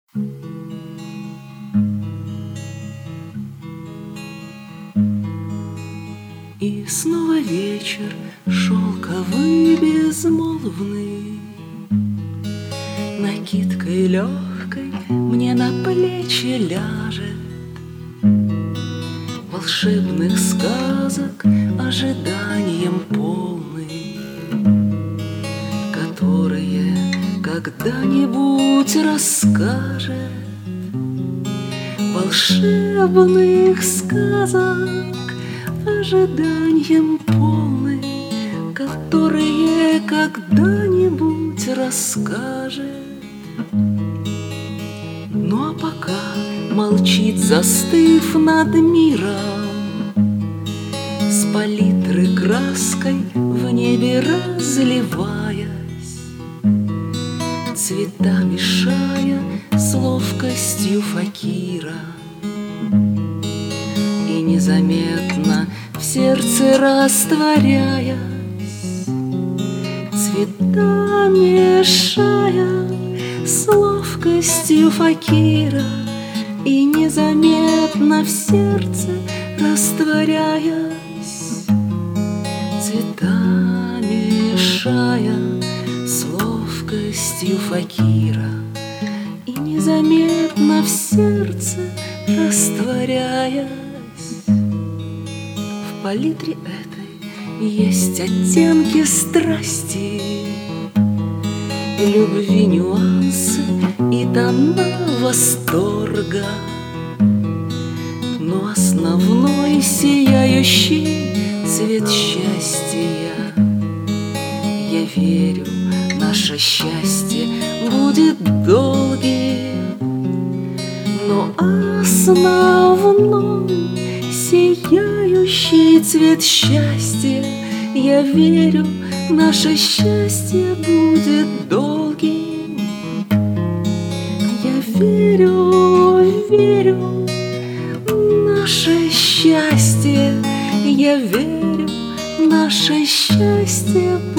И снова вечер шелковый, безмолвный, накидкой легкой мне на плечи ляжет. Волшебных сказок ожиданием полный, которые когда-нибудь расскажет. Волшебных сказок ожиданием полный, которые когда-нибудь расскажет. Ну а пока молчит, застыв над миром, с палитры краской в небе разливаясь, цвета мешая с ловкостью факира, и незаметно в сердце растворяясь, цвета мешая с ловкостью факира, и незаметно в сердце растворяясь, цвета мешая с ловкостью факира, и незаметно в сердце растворяясь. В палитре этой есть оттенки страсти, любви, нюансы и тона восторга, но основной сияющий цвет счастья. Я верю, наше счастье будет долгим, но основной сияющий цвет счастья. Я верю, наше счастье будет долгим. Я верю, верю, наше счастье. Я верю, наше счастье